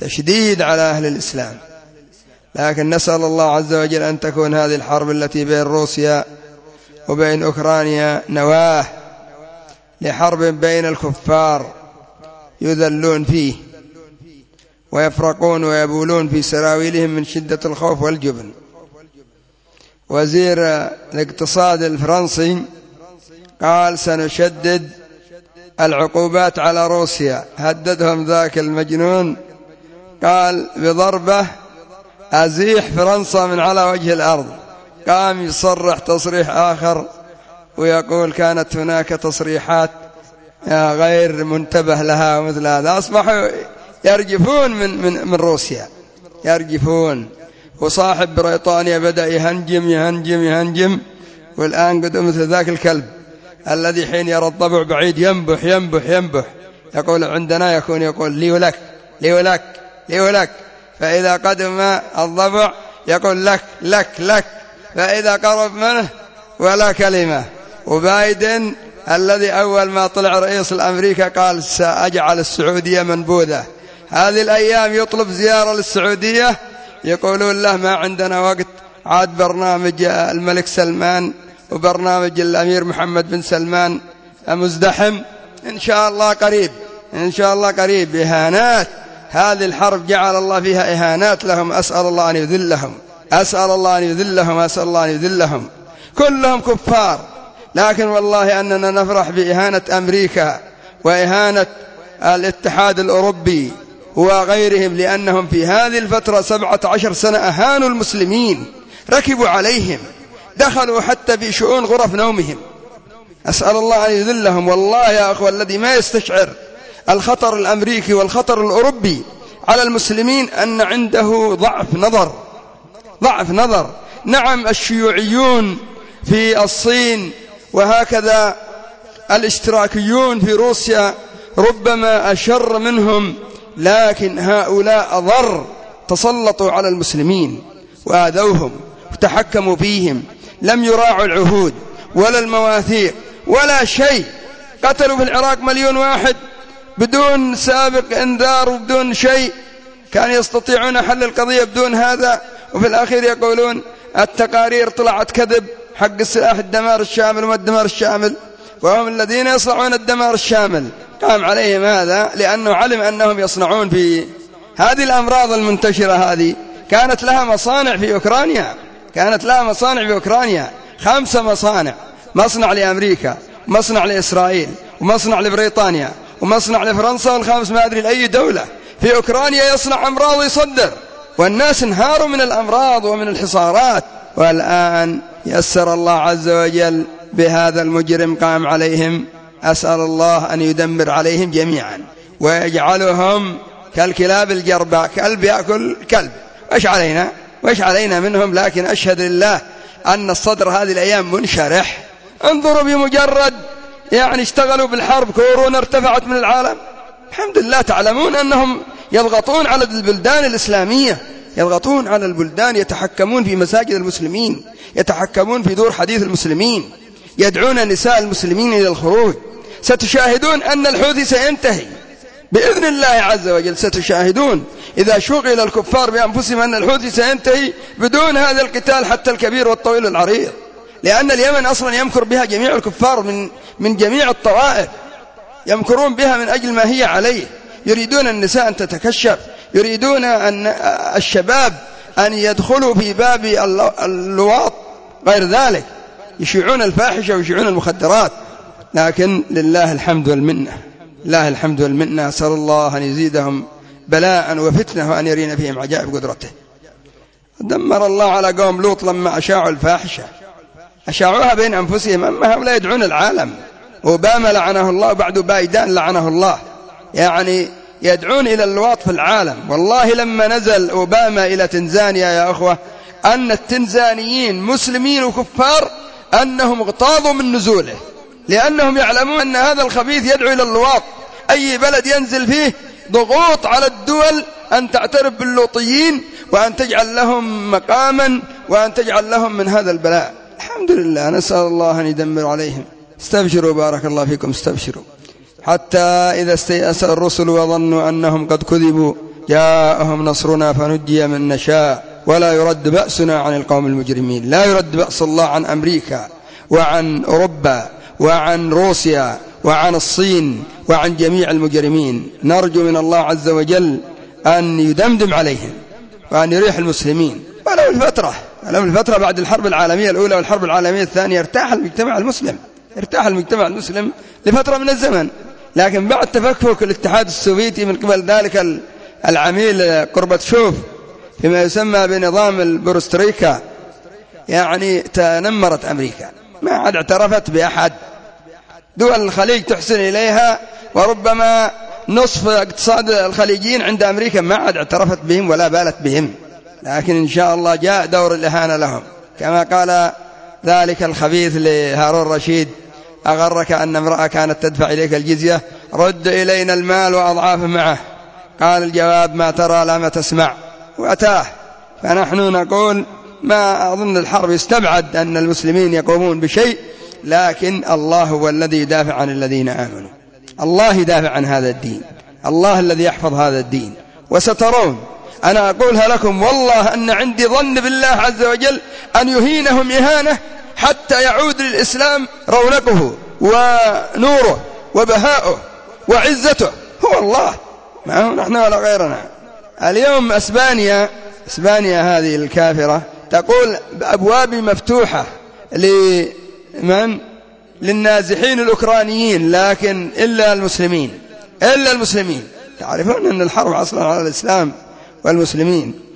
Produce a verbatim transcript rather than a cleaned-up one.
تشديد على أهل الإسلام. لكن نسأل الله عز وجل أن تكون هذه الحرب التي بين روسيا وبين أوكرانيا نواة لحرب بين الكفار يذلون فيه ويفرقون ويبولون في سراويلهم من شدة الخوف والجبن. وزير الاقتصاد الفرنسي قال سنشدد العقوبات على روسيا، هددهم ذاك المجنون، قال بضربة أزيح فرنسا من على وجه الأرض. قام يصرح تصريح آخر ويقول كانت هناك تصريحات غير منتبه لها ومثل هذا. أصبحوا يرجفون من, من, من روسيا، يرجفون. وصاحب بريطانيا بدأ يهنجم يهنجم يهنجم، والآن قد مثل ذاك الكلب الذي حين يرى الضبع بعيد ينبح ينبح ينبح. يقول عندنا يكون يقول لي ولك لي ولك لي ولك، فإذا قدم الضبع يقول لك لك لك، فإذا قرب منه ولا كلمة. وبايدن الذي أول ما طلع رئيس الأمريكا قال سأجعل السعودية منبوذة، هذه الأيام يطلب زيارة للسعودية يقولون له ما عندنا وقت، عاد برنامج الملك سلمان وبرنامج الأمير محمد بن سلمان مزدحم. إن شاء الله قريب، إن شاء الله قريب. إهانات، هذه الحرب جعل الله فيها إهانات لهم، أسأل الله أن يذلهم، أسأل الله أن يذلهم، أسأل الله أن يذلهم. كلهم كفار، لكن والله أننا نفرح بإهانة أمريكا وإهانة الاتحاد الأوروبي وغيرهم، لأنهم في هذه الفترة سبعة عشر سنة أهانوا المسلمين، ركبوا عليهم، دخلوا حتى في شؤون غرف نومهم. أسأل الله أن يذلهم. والله يا أخوة الذي ما يستشعر الخطر الأمريكي والخطر الأوروبي على المسلمين أن عنده ضعف نظر، ضعف نظر. نعم الشيوعيون في الصين وهكذا الاشتراكيون في روسيا ربما أشر منهم، لكن هؤلاء أضر، تسلطوا على المسلمين وآذوهم وتحكموا فيهم، لم يراعوا العهود ولا المواثيق ولا شيء. قتلوا في العراق مليون واحد بدون سابق انذار وبدون شيء، كان يستطيعون حل القضية بدون هذا. وفي الأخير يقولون التقارير طلعت كذب حق السلاح الدمار الشامل وما الدمار الشامل، وهم الذين يصنعون الدمار الشامل. قام عليهم هذا لأنه علم أنهم يصنعون في هذه الأمراض المنتشرة. هذه كانت لها مصانع في أوكرانيا، كانت لها مصانع في أوكرانيا، خمسة مصانع، مصنع لأمريكا ومصنع لإسرائيل ومصنع لبريطانيا ومصنع لفرنسا، والخامس ما أدري لأي دولة في أوكرانيا يصنع أمراض ويصدر، والناس انهاروا من الأمراض ومن الحصارات. والآن يسر الله عز وجل بهذا المجرم قام عليهم، أسأل الله أن يدمر عليهم جميعا ويجعلهم كالكلاب الجرباء، كلب يأكل كلب. وإيش علينا وإيش علينا منهم؟ لكن أشهد لله أن الصدر هذه الأيام منشرح. انظروا بمجرد يعني اشتغلوا بالحرب كورونا ارتفعت من العالم، الحمد لله. تعلمون أنهم يضغطون على البلدان الإسلامية، يضغطون على البلدان، يتحكمون في مساجد المسلمين، يتحكمون في دور حديث المسلمين، يدعون نساء المسلمين إلى الخروج. ستشاهدون أن الحوثي سينتهي بإذن الله عز وجل، ستشاهدون إذا شغل الكفار بأنفسهم أن الحوثي سينتهي بدون هذا القتال حتى الكبير والطويل العريض، لأن اليمن أصلا يمكر بها جميع الكفار من من جميع الطوائف، يمكرون بها من أجل ما هي عليه. يريدون النساء أن تتكشف، يريدون أن الشباب أن يدخلوا في باب اللواط، غير ذلك يشيعون الفاحشة ويشيعون المخدرات. لكن لله الحمد والمنة، لله الحمد والمنة. أسأل الله أن يزيدهم بلاء وفتنة وأن يرينا فيهم عجائب قدرته. دمر الله على قوم لوط لما أشاعوا الفاحشة، أشاعوها بين أنفسهم، أما هؤلاء يدعون العالم. أوباما لعنه الله، وبعد بايدان لعنه الله، يعني يدعون إلى اللواط في العالم. والله لما نزل أوباما إلى تنزانيا يا أخوة، أن التنزانيين مسلمين وكفار أنهم اغتاظوا من نزوله، لأنهم يعلمون أن هذا الخبيث يدعو إلى اللواط. أي بلد ينزل فيه ضغوط على الدول أن تعترف باللوطيين وأن تجعل لهم مقاما وأن تجعل لهم من هذا البلاء. الحمد لله، نسأل الله أن يدمر عليهم. استبشروا، بارك الله فيكم، استبشروا. حتى إذا استيأس الرسل وظنوا أنهم قد كذبوا جاءهم نصرنا فنجي من نشاء ولا يرد بأسنا عن القوم المجرمين. لا يرد بأس الله عن أمريكا وعن أوروبا وعن روسيا وعن الصين وعن جميع المجرمين. نرجو من الله عز وجل أن يدمدم عليهم وأن يريح المسلمين. ولو الفترة ولو الفترة بعد الحرب العالمية الأولى والحرب العالمية الثانية ارتاح المجتمع المسلم ارتاح المجتمع المسلم لفترة من الزمن، لكن بعد تفكك الاتحاد السوفيتي من قبل ذلك العميل قرباتشوف فيما يسمى بنظام البروستريكا، يعني تنمرت أمريكا، ما عاد اعترفت بأحد. دول الخليج تحسن إليها، وربما نصف اقتصاد الخليجيين عند أمريكا ما عاد اعترفت بهم ولا بالت بهم. لكن إن شاء الله جاء دور الإهانة لهم، كما قال ذلك الخبيث لهارون رشيد: أغرك أن امرأة كانت تدفع إليك الجزية؟ رد إلينا المال وأضعافه معه. قال الجواب: ما ترى لا ما تسمع، وأتاه. فنحن نقول ما أظن الحرب يستبعد أن المسلمين يقومون بشيء، لكن الله هو الذي يدافع عن الذين آمنوا، الله يدافع عن هذا الدين، الله الذي يحفظ هذا الدين. وسترون، أنا أقولها لكم والله أن عندي ظن بالله عز وجل أن يهينهم إهانة حتى يعود للإسلام رونقه ونوره وبهاؤه وعزته. هو الله، ما هو نحن ولا غيرنا. اليوم أسبانيا أسبانيا هذه الكافرة تقول بأبوابي مفتوحة لمن؟ للنازحين الأوكرانيين، لكن إلا المسلمين إلا المسلمين. تعرفون أن الحرب أصلا على الإسلام والمسلمين.